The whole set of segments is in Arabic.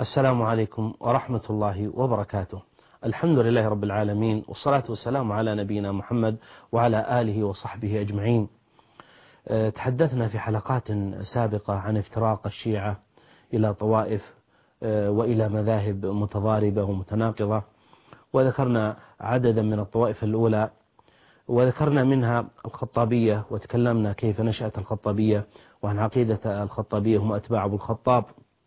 السلام عليكم ورحمة الله وبركاته. الحمد لله رب العالمين، والصلاة والسلام على نبينا محمد وعلى آله وصحبه أجمعين. تحدثنا في حلقات سابقة عن افتراق الشيعة إلى طوائف وإلى مذاهب متضاربة ومتناقضة، وذكرنا عددا من الطوائف الأولى، وذكرنا منها الخطابية، وتكلمنا كيف نشأت الخطابية وعن عقيدة الخطابية هم أتباع أبو الخطاب.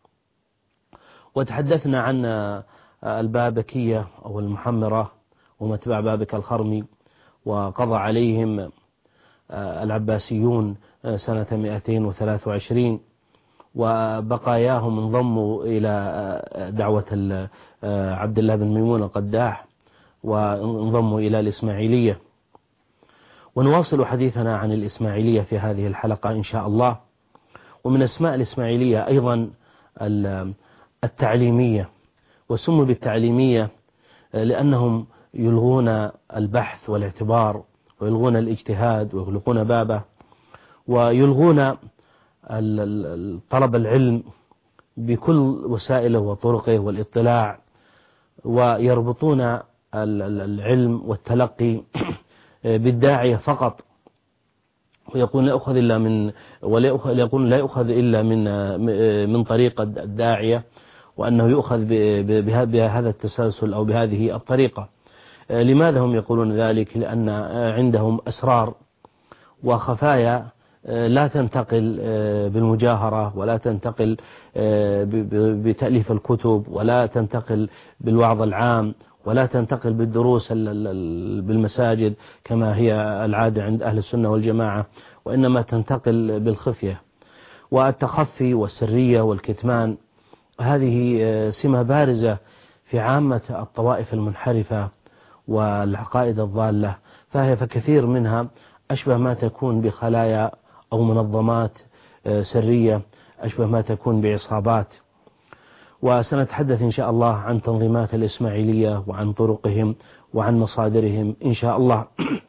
وتحدثنا عن البابكية أو المحمرة وهم أتباع بابك الخرمي، وقضى عليهم العباسيون سنة 223، وبقاياهم انضموا إلى دعوة عبد الله بن ميمون القداح وانضموا إلى الإسماعيلية. ونواصل حديثنا عن الإسماعيلية في هذه الحلقة إن شاء الله. ومن أسماء الإسماعيلية أيضا التعليمية، وسموا بالتعليمية لأنهم يلغون البحث والاعتبار، ويلغون الاجتهاد، ويغلقون بابه، ويلغون طلب العلم بكل وسائله وطرقه والاطلاع، ويربطون العلم والتلقي بالداعية فقط، ويقول لا يؤخذ إلا من لا يؤخذ إلا من طريق الداعية، وأنه يؤخذ بهذا التسلسل أو بهذه الطريقة. لماذا هم يقولون ذلك؟ لأن عندهم أسرار وخفايا لا تنتقل بالمجاهرة، ولا تنتقل بتأليف الكتب، ولا تنتقل بالوعظ العام، ولا تنتقل بالدروس بالمساجد كما هي العادة عند أهل السنة والجماعة، وإنما تنتقل بالخفية والتخفي والسرية والكتمان. هذه سمة بارزة في عامة الطوائف المنحرفة والعقائد الضالة، فكثير منها أشبه ما تكون بخلايا أو منظمات سرية، أشبه ما تكون بعصابات. وسنتحدث إن شاء الله عن تنظيمات الإسماعيلية وعن طرقهم وعن مصادرهم إن شاء الله.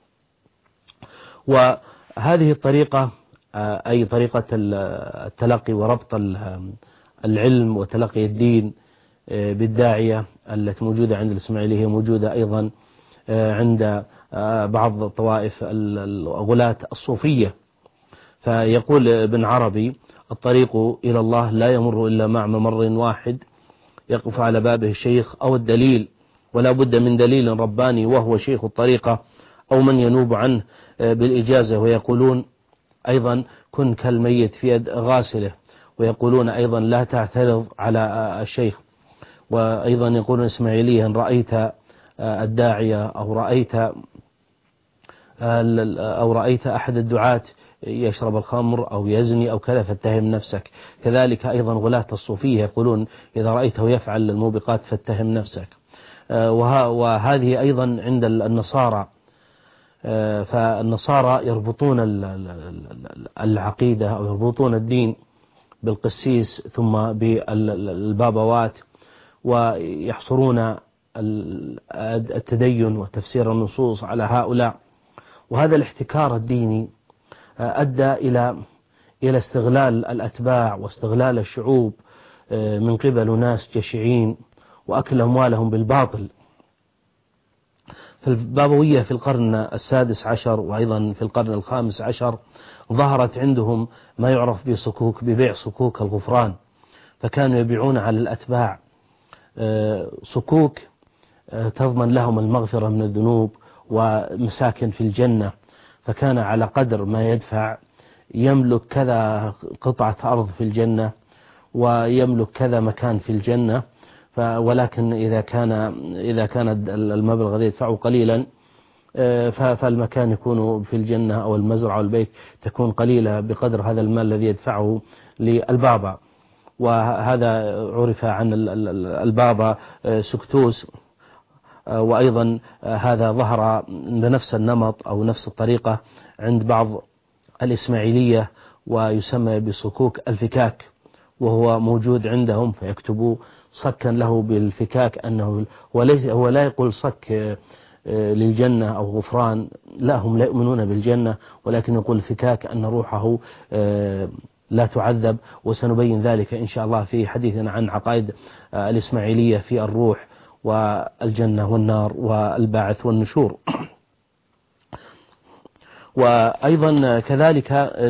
وهذه الطريقة أي طريقة التلقي وربط العلم وتلقي الدين بالداعية التي موجودة عند الإسماعيلية موجودة أيضا عند بعض الطوائف الغلاة الصوفية. فيقول ابن عربي: الطريق إلى الله لا يمر إلا مع ممر واحد يقف على بابه الشيخ أو الدليل، ولا بد من دليل رباني وهو شيخ الطريقة أو من ينوب عنه بالإجازة. ويقولون أيضا: كن كالميت في يد غاسله. ويقولون أيضا: لا تعترض على الشيخ. وأيضا يقولون إسماعيليا: رأيت الداعية أو رأيت أحد الدعاة يشرب الخمر أو يزني أو كذا فاتهم نفسك. كذلك أيضا غلاة الصوفية يقولون: إذا رأيته يفعل الموبقات فاتهم نفسك. وهذه أيضا عند النصارى. فالنصارى يربطون العقيدة أو يربطون الدين بالقسيس ثم بالبابوات، ويحصرون التدين وتفسير النصوص على هؤلاء. وهذا الاحتكار الديني أدى إلى استغلال الأتباع واستغلال الشعوب من قبل ناس جشعين وأكل أموالهم بالباطل. فالبابوية في القرن السادس عشر وأيضا في القرن الخامس عشر ظهرت عندهم ما يعرف ببيع صكوك الغفران، فكانوا يبيعون على الأتباع صكوك تضمن لهم المغفرة من الذنوب ومساكن في الجنة. فكان على قدر ما يدفع يملك كذا قطعة أرض في الجنة، ويملك كذا مكان في الجنة. ولكن إذا كان المبلغ الذي يدفعه قليلا فالمكان يكون في الجنة أو المزرعة والبيت تكون قليلة بقدر هذا المال الذي يدفعه للبابا. وهذا عرف عن البابا سكتوس. وأيضا هذا ظهر بنفس النمط أو نفس الطريقة عند بعض الإسماعيلية، ويسمى بصكوك الفكاك، وهو موجود عندهم. فيكتبوا صكا له بالفكاك، أنه هو لا يقول صك للجنة أو غفران، لا، هم لا يؤمنون بالجنة، ولكن يقول فكاك أن روحه لا تعذب، وسنبين ذلك إن شاء الله في حديثنا عن عقائد الإسماعيلية في الروح والجنة والنار والباعث والنشور. وأيضا كذلك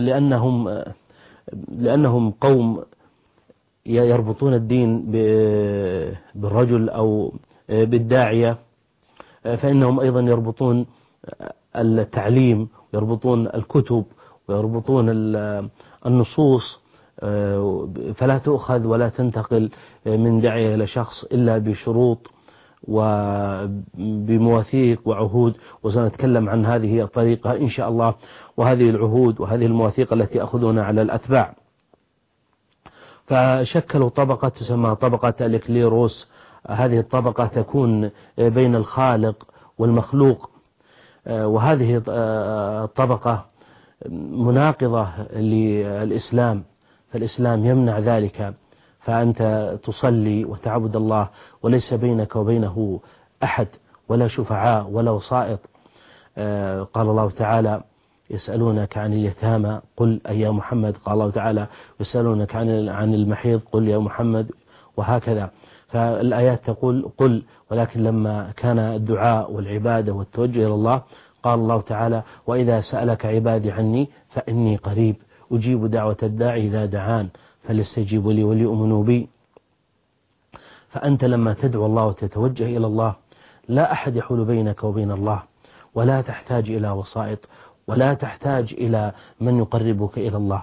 لأنهم قوم يربطون الدين بالرجل أو بالداعية، فإنهم أيضا يربطون التعليم، ويربطون الكتب، ويربطون النصوص، فلا تؤخذ ولا تنتقل من داعية إلى شخص إلا بشروط وبمواثيق وعهود، وسنتكلم عن هذه الطريقة إن شاء الله، وهذه العهود وهذه المواثيق التي يأخذونها على الأتباع. فشكلوا طبقة تسمى طبقة الإكليروس. هذه الطبقة تكون بين الخالق والمخلوق، وهذه الطبقة مناقضة للإسلام، فالإسلام يمنع ذلك، فأنت تصلي وتعبد الله وليس بينك وبينه أحد ولا شفعاء ولا وسائط. قال الله تعالى: يسألونك عن اليتامى قل أي يا محمد، قال الله تعالى: يسألونك عن المحيض قل يا محمد، وهكذا. فالآيات تقول قل، ولكن لما كان الدعاء والعبادة والتوجه إلى الله قال الله تعالى: وإذا سألك عبادي عني فإني قريب أجيب دعوة الداعي إذا دعان فليستجيبوا لي وليؤمنوا بي. فأنت لما تدعو الله وتتوجه إلى الله لا أحد يحول بينك وبين الله، ولا تحتاج إلى وسائط، ولا تحتاج إلى من يقربك إلى الله،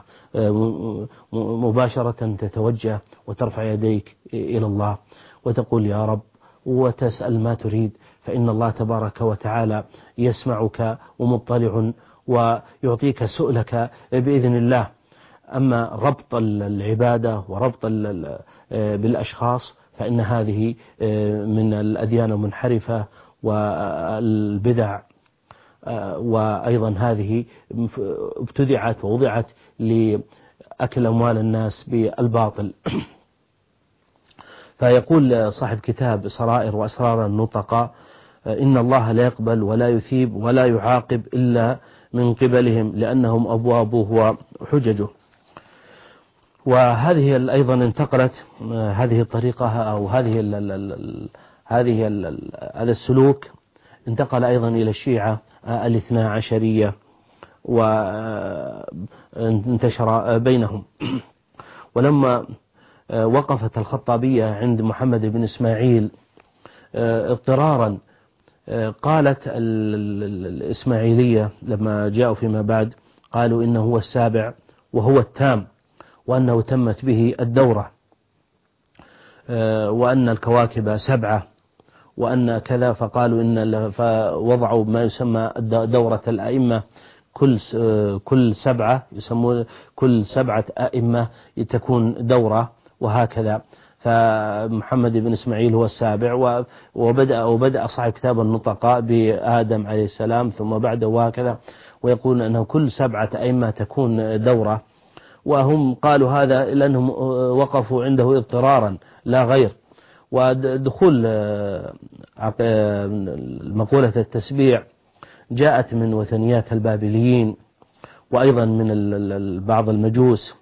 مباشرة تتوجه وترفع يديك إلى الله وتقول يا رب، وتسأل ما تريد، فإن الله تبارك وتعالى يسمعك ومطلع ويعطيك سؤلك بإذن الله. أما ربط العبادة وربط بالأشخاص فإن هذه من الأديان المنحرفة والبدع، وأيضا هذه ابتدعت ووضعت لأكل أموال الناس بالباطل. فيقول صاحب كتاب سرائر وأسرار النطقاء: إن الله لا يقبل ولا يثيب ولا يعاقب إلا من قبلهم لأنهم أبوابه وحججه. وهذه أيضا انتقلت هذه الطريقة أو هذا السلوك انتقل أيضا إلى الشيعة الاثنا عشرية وانتشر بينهم. ولما وقفت الخطابية عند محمد بن إسماعيل اضطرارا، قالت الإسماعيلية لما جاءوا فيما بعد قالوا إنه هو السابع وهو التام، وأنه تمت به الدورة، وأن الكواكب 7 وأن كذا. فقالوا فوضعوا ما يسمى دورة الأئمة، كل 7 يسمون كل 7 أئمة تكون دورة، وهكذا. فمحمد بن إسماعيل هو السابع، وبدأ صاحب كتاب النطقاء بآدم عليه السلام ثم بعده وهكذا، ويقول أنه كل 7 أئمة تكون دورة. وهم قالوا هذا لأنهم وقفوا عنده اضطرارا لا غير. ودخول مقولة التسبيع جاءت من وثنيات البابليين، وأيضا من بعض المجوس.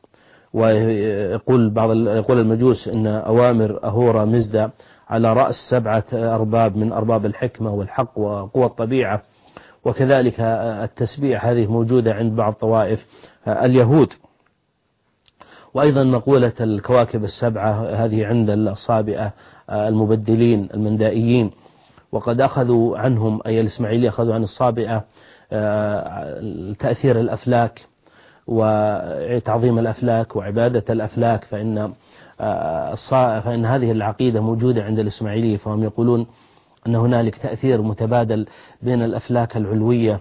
يقول المجوس إن أوامر أهورا مزدا على رأس 7 أرباب من أرباب الحكمة والحق وقوى الطبيعة. وكذلك التسبيع هذه موجودة عند بعض طوائف اليهود. وأيضا مقولة الكواكب 7 هذه عند الصابئة المبدلين المندائيين، وقد أخذوا عنهم أي الإسماعيلية أخذوا عن الصابئة تأثير الأفلاك وتعظيم الأفلاك وعبادة الأفلاك، فإن هذه العقيدة موجودة عند الإسماعيلية. فهم يقولون أن هنالك تأثير متبادل بين الأفلاك العلوية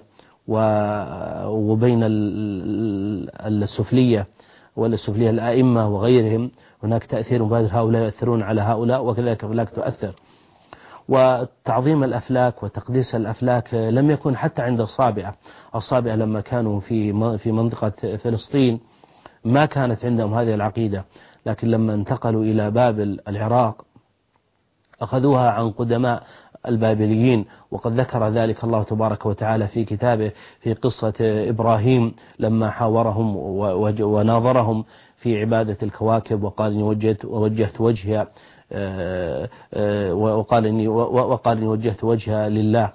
وبين السفلية والسفلية الآئمة وغيرهم، هناك تأثير مبادل، هؤلاء يؤثرون على هؤلاء وكذلك الأفلاك تؤثر. وتعظيم الأفلاك وتقديس الأفلاك لم يكن حتى عند الصابئة لما كانوا في منطقة فلسطين ما كانت عندهم هذه العقيدة، لكن لما انتقلوا إلى بابل العراق أخذوها عن قدماء البابليين. وقد ذكر ذلك الله تبارك وتعالى في كتابه في قصة إبراهيم لما حاورهم وناظرهم في عبادة الكواكب، وقال إني وجهت وجهي وقال إني وجهت وجهها لله،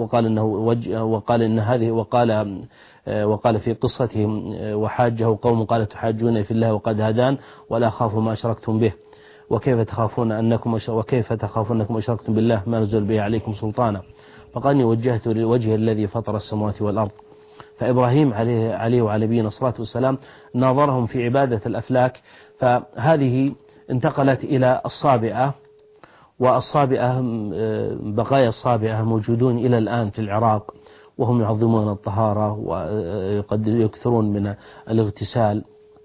وقال في قصتهم وحاجه قوم قال تحاجون في الله وقد هدان ولا أخاف ما أشركتم به وكيف تخافون أنكم أشركتم بالله ما نزل به عليكم سلطانا، فقال إني وجهت لوجه الذي فطر السماوات والأرض. فإبراهيم عليه وعلى نبينا الصلاة والسلام ناظرهم في عبادة الأفلاك، فهذه انتقلت إلى الصابئة، والصابئة بقايا الصابئة موجودون إلى الآن في العراق، وهم يعظمون الطهارة وقد يكثرون من الاغتسال،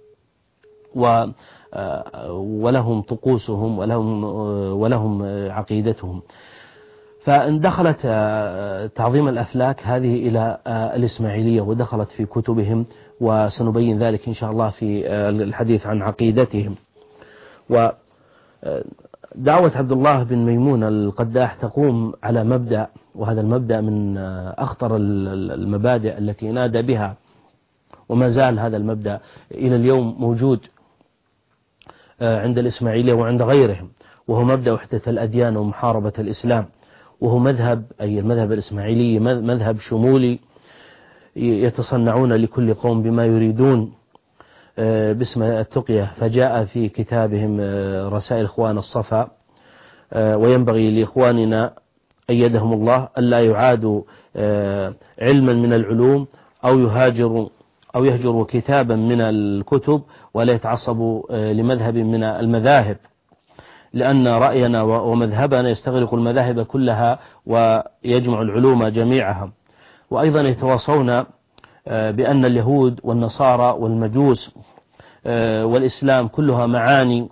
ولهم طقوسهم ولهم عقيدتهم. فإن دخلت تعظيم الأفلاك هذه إلى الإسماعيلية ودخلت في كتبهم، وسنبين ذلك إن شاء الله في الحديث عن عقيدتهم. ودعوة عبد الله بن ميمون القداح تقوم على مبدأ، وهذا المبدأ من أخطر المبادئ التي نادى بها، وما زال هذا المبدأ إلى اليوم موجود عند الإسماعيلية وعند غيرهم، وهو مبدأ وحدة الأديان ومحاربة الإسلام. وهو مذهب، أي المذهب الإسماعيلي مذهب شمولي يتصنعون لكل قوم بما يريدون باسم التقية. فجاء في كتابهم رسائل إخوان الصفا: وينبغي لإخواننا أيدهم الله ألا يعادوا علما من العلوم أو يهجروا كتابا من الكتب ولا يتعصبوا لمذهب من المذاهب، لأن رأينا ومذهبنا يستغرق المذاهب كلها ويجمع العلوم جميعها. وأيضا يتواصون بأن اليهود والنصارى والمجوس والإسلام كلها معاني،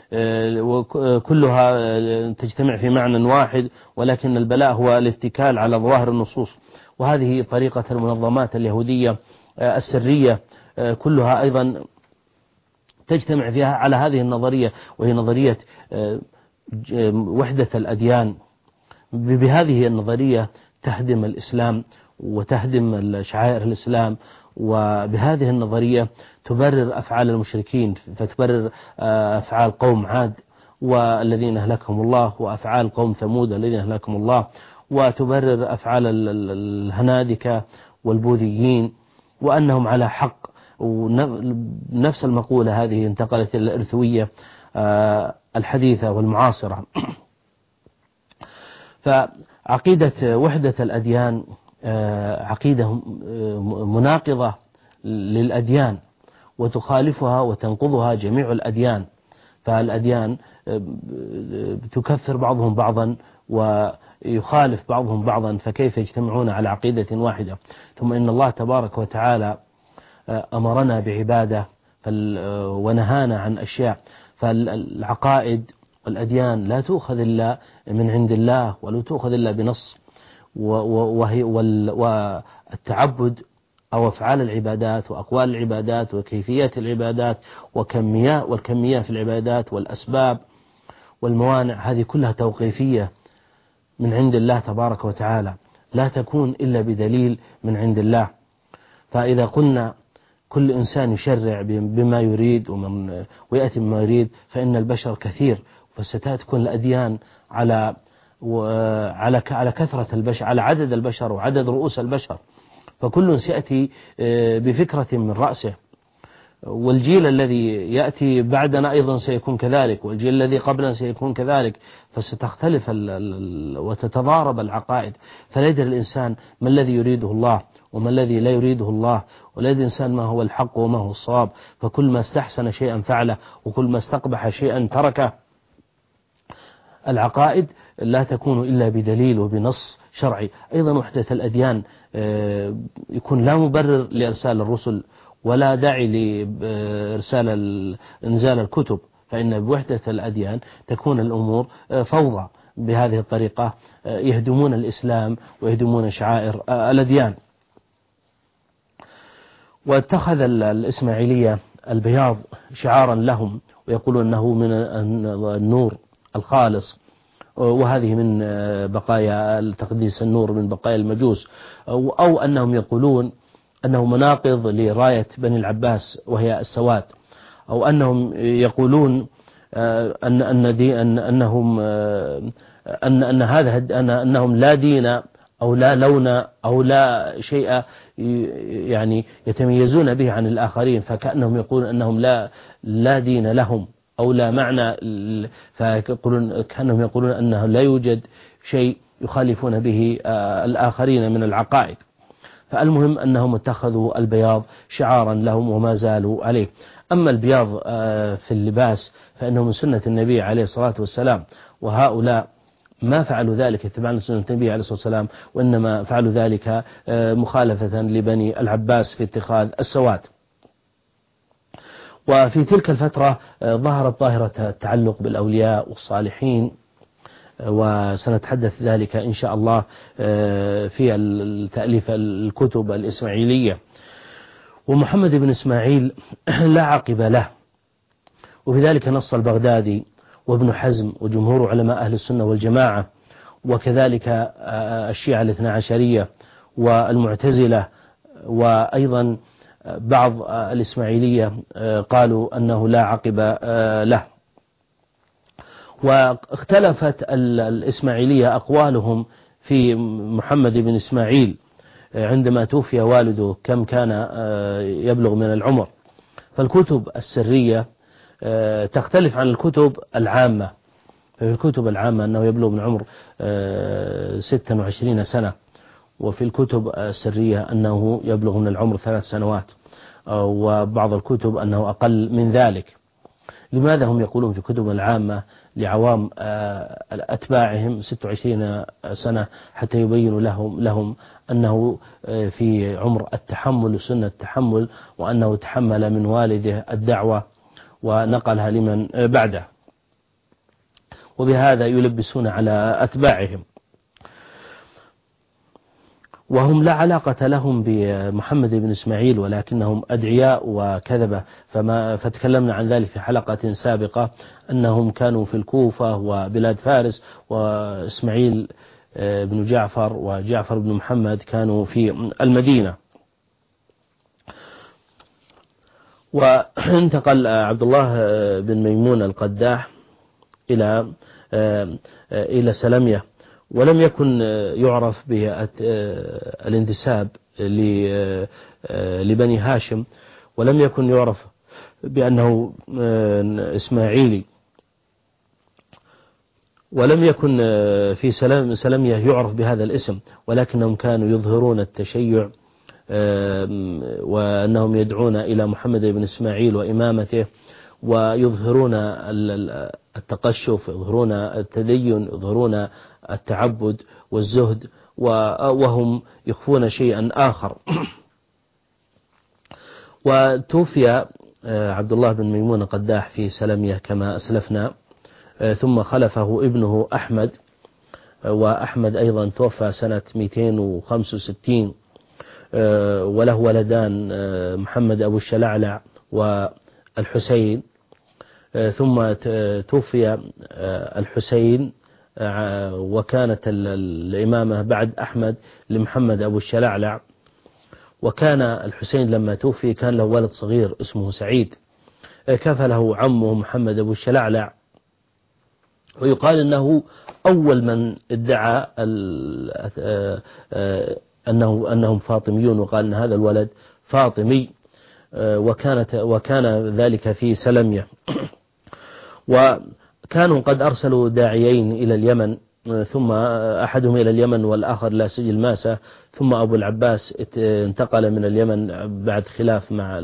وكلها تجتمع في معنى واحد، ولكن البلاء هو الاتكال على ظواهر النصوص. وهذه طريقة المنظمات اليهودية السرية كلها أيضا تجتمع فيها على هذه النظرية، وهي نظرية وحدة الأديان. بهذه النظرية تهدم الإسلام وتهدم شعائر الإسلام، وبهذه النظرية تبرر أفعال المشركين، فتبرر أفعال قوم عاد والذين أهلكهم الله، وأفعال قوم ثمود الذين أهلكهم الله، وتبرر أفعال الهنادكة والبوذيين وأنهم على حق. ونفس المقولة هذه انتقلت إلى الإرثوية الحديثة والمعاصرة. فعقيدة وحدة الأديان عقيدة مناقضة للأديان، وتخالفها وتنقضها جميع الأديان. فالأديان تكفر بعضهم بعضا ويخالف بعضهم بعضا، فكيف يجتمعون على عقيدة واحدة؟ ثم إن الله تبارك وتعالى أمرنا بعبادة ونهانا عن أشياء. فالعقائد والأديان لا تؤخذ إلا من عند الله، ولا تؤخذ إلا بنص. والتعبد أو أفعال العبادات وأقوال العبادات وكيفيات العبادات والكمية في العبادات والأسباب والموانع، هذه كلها توقيفية من عند الله تبارك وتعالى، لا تكون إلا بدليل من عند الله. فإذا قلنا كل إنسان يشرع بما يريد ويأتي بما يريد، فإن البشر كثير، فستكون الأديان على كثرة البشر، على عدد البشر وعدد رؤوس البشر، فكل سيأتي بفكرة من رأسه. والجيل الذي يأتي بعدنا أيضا سيكون كذلك، والجيل الذي قبلنا سيكون كذلك، فستختلف وتتضارب العقائد. فلا يدري الإنسان ما الذي يريده الله وما الذي لا يريده الله، ولا يدري الإنسان ما هو الحق وما هو الصواب. فكل ما استحسن شيئا فعله، وكل ما استقبح شيئا تركه. العقائد لا تكون إلا بدليل وبنص شرعي. أيضا وحدة الأديان يكون لا مبرر لإرسال الرسل ولا داعي لإرسال إنزال الكتب، فإن بوحدة الأديان تكون الأمور فوضى. بهذه الطريقة يهدمون الإسلام ويهدمون شعائر الأديان. واتخذ الإسماعيلية البياض شعارا لهم، ويقولون أنه من النور الخالص، وهذه من بقايا تقديس النور من بقايا المجوس، أو أنهم يقولون أنه مناقض لراية بني العباس وهي السواد، أو أنهم يقولون أنهم لا دين أو لا لون أو لا شيء يعني يتميزون به عن الآخرين، فكأنهم يقولون أنهم لا دين لهم أو لا معنى، كأنهم يقولون أنه لا يوجد شيء يخالفون به الآخرين من العقائد. فالمهم أنهم اتخذوا البياض شعارا لهم وما زالوا عليه. أما البياض في اللباس فإنه من سنة النبي عليه الصلاة والسلام، وهؤلاء ما فعلوا ذلك اتباعا لسنة النبي عليه الصلاة والسلام، وإنما فعلوا ذلك مخالفة لبني العباس في اتخاذ السواد. وفي تلك الفترة ظهرت ظاهرة التعلق بالأولياء والصالحين، وسنتحدث ذلك إن شاء الله في تأليف الكتب الإسماعيلية. ومحمد بن إسماعيل لا عقب له، وبذلك نص البغدادي وابن حزم وجمهور علماء أهل السنة والجماعة، وكذلك الشيعة الاثنى عشرية والمعتزلة، وأيضا بعض الإسماعيلية قالوا أنه لا عقب له. واختلفت الإسماعيلية أقوالهم في محمد بن إسماعيل عندما توفي والده كم كان يبلغ من العمر. فالكتب السرية تختلف عن الكتب العامة. في الكتب العامة أنه يبلغ من عمر 26 سنة، وفي الكتب السرية أنه يبلغ من العمر 3 سنوات، وبعض الكتب أنه أقل من ذلك. لماذا هم يقولون في كتب العامة لعوام أتباعهم 26 سنة؟ حتى يبينوا لهم أنه في عمر التحمل وسنة التحمل، وأنه تحمل من والده الدعوة ونقلها لمن بعده، وبهذا يلبسون على أتباعهم. وهم لا علاقة لهم بمحمد بن إسماعيل، ولكنهم أدعياء وكذبة، فتكلمنا عن ذلك في حلقة سابقة، أنهم كانوا في الكوفة وبلاد فارس، وإسماعيل بن جعفر وجعفر بن محمد كانوا في المدينة. وانتقل عبد الله بن ميمون القداح إلى سلمية، ولم يكن يعرف بالانتساب لبني هاشم، ولم يكن يعرف بأنه إسماعيلي، ولم يكن في سلمية يعرف بهذا الاسم، ولكنهم كانوا يظهرون التشيع، وأنهم يدعون إلى محمد بن إسماعيل وإمامته، ويظهرون التقشف، يظهرون التدين، يظهرون التعبد والزهد، وهم يخفون شيئا آخر. وتوفي عبد الله بن ميمون القداح في سلمية كما أسلفنا، ثم خلفه ابنه أحمد، وأحمد أيضا توفى سنة 265، وله ولدان محمد أبو الشلعلع والحسين. ثم توفي الحسين، وكانت الإمامة بعد أحمد لمحمد أبو الشلعلع. وكان الحسين لما توفي كان له ولد صغير اسمه سعيد، كفله عمه محمد أبو الشلعلع، ويقال أنه أول من ادعى أنهم فاطميون، وقال أن هذا الولد فاطمي، وكان ذلك في سلمية. وكانوا قد أرسلوا داعيين إلى اليمن، ثم أحدهم إلى اليمن والآخر إلى سجل ماسة، ثم أبو العباس انتقل من اليمن بعد خلاف مع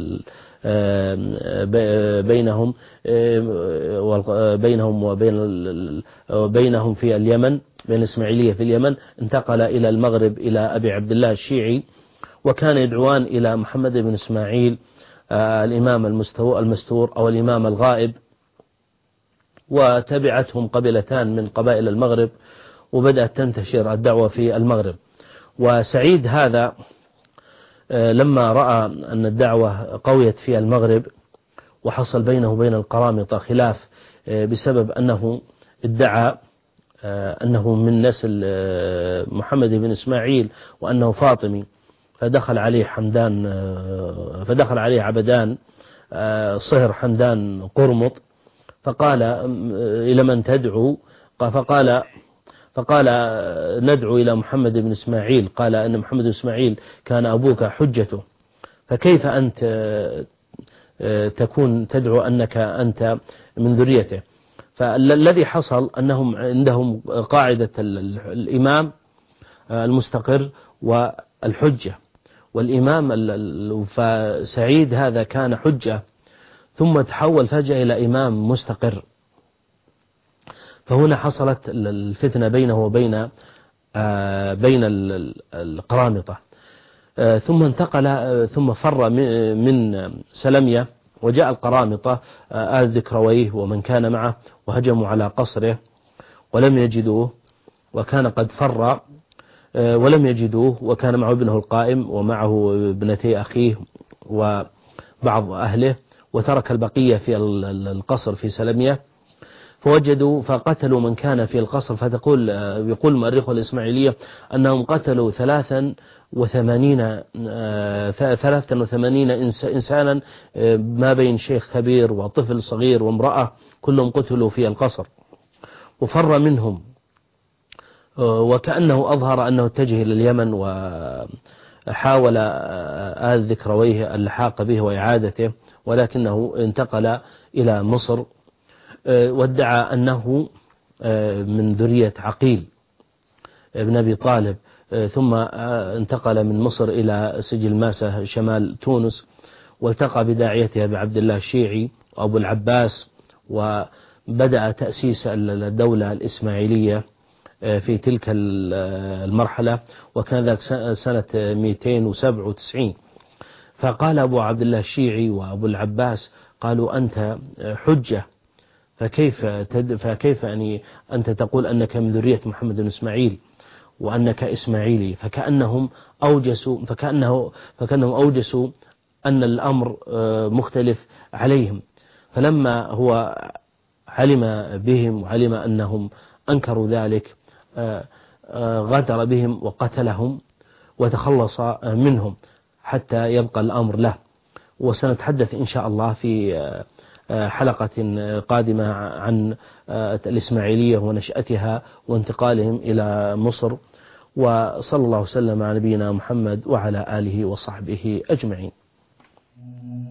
بينهم في اليمن، بين الإسماعيلية في اليمن، انتقل إلى المغرب إلى أبي عبد الله الشيعي، وكان يدعوان إلى محمد بن إسماعيل الإمام المستور أو الإمام الغائب. وتبعتهم قبيلتان من قبائل المغرب، وبدأت تنتشر الدعوة في المغرب. وسعيد هذا لما رأى أن الدعوة قويت في المغرب، وحصل بينه وبين القرامطة خلاف بسبب أنه ادعى أنه من نسل محمد بن إسماعيل وأنه فاطمي، فدخل عليه عبدان صهر حمدان قرمط، فقال إلى من تدعو؟ فقال ندعو إلى محمد بن إسماعيل. قال أن محمد بن إسماعيل كان أبوك حجته، فكيف أنت تكون تدعو أنك أنت من ذريته؟ فالذي حصل أنهم عندهم قاعدة الإمام المستقر والحجة، والإمام فسعيد هذا كان حجة ثم تحول فجأة إلى إمام مستقر، فهنا حصلت الفتنة بينه وبين بين القرامطة. ثم فر من سلمية وجاء القرامطة آل ذكرويه ومن كان معه وهجموا على قصره ولم يجدوه، وكان قد فر ولم يجدوه، وكان معه ابنه القائم ومعه ابنتي أخيه وبعض أهله، وترك البقية في القصر في سلمية. فوجدوا فقتلوا من كان في القصر، يقول مؤرخ الإسماعيلية أنهم قتلوا 83 إنسانا ما بين شيخ كبير وطفل صغير وامرأة، كلهم قتلوا في القصر. وفر منهم وكأنه أظهر أنه اتجه إلى اليمن، وحاول آل ذكرويه اللحاق به وإعادته، ولكنه انتقل إلى مصر وادعى أنه من ذرية عقيل ابن أبي طالب، ثم انتقل من مصر إلى سجل ماسة شمال تونس، والتقى بداعيته بعبد الله الشيعي وأبو العباس، وبدأ تأسيس الدولة الإسماعيلية في تلك المرحلة، وكان ذلك سنة 297. فقال أبو عبد الله الشيعي وأبو العباس قالوا أنت حجة، فكيف يعني أنت تقول أنك من ذرية محمد بن إسماعيل وأنك إسماعيلي؟ فكأنهم أوجسوا أن الأمر مختلف عليهم. فلما هو علم بهم وعلم أنهم أنكروا ذلك غدر بهم وقتلهم وتخلص منهم حتى يبقى الأمر له. وسنتحدث إن شاء الله في حلقة قادمة عن الإسماعيلية ونشأتها وانتقالهم إلى مصر، وصلى الله وسلم على نبينا محمد وعلى آله وصحبه أجمعين.